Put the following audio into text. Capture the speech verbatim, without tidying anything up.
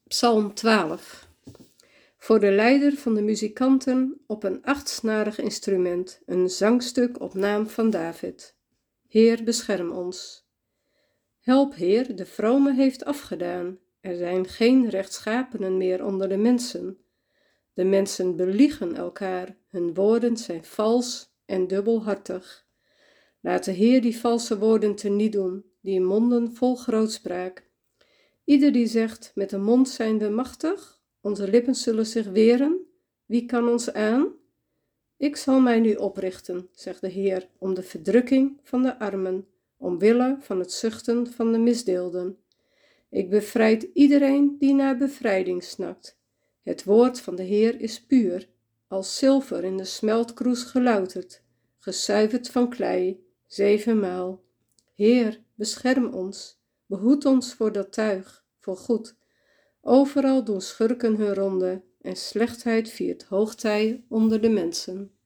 Psalm twaalf. Voor de leider van de muzikanten op een achtsnarig instrument, een zangstuk op naam van David. Heer, bescherm ons. Help, Heer, de vrome heeft afgedaan. Er zijn geen rechtschapenen meer onder de mensen. De mensen beliegen elkaar, hun woorden zijn vals en dubbelhartig. Laat de Heer die valse woorden teniet doen, die monden vol grootspraak. Ieder die zegt, met de mond zijn we machtig, onze lippen zullen zich weren, wie kan ons aan? Ik zal mij nu oprichten, zegt de Heer, om de verdrukking van de armen, omwille van het zuchten van de misdeelden. Ik bevrijd iedereen die naar bevrijding snakt. Het woord van de Heer is puur, als zilver in de smeltkroes gelouterd, gezuiverd van klei, zevenmaal. Heer, bescherm ons, behoed ons voor dat tuig, voor goed. Overal doen schurken hun ronde en slechtheid viert hoogtij onder de mensen.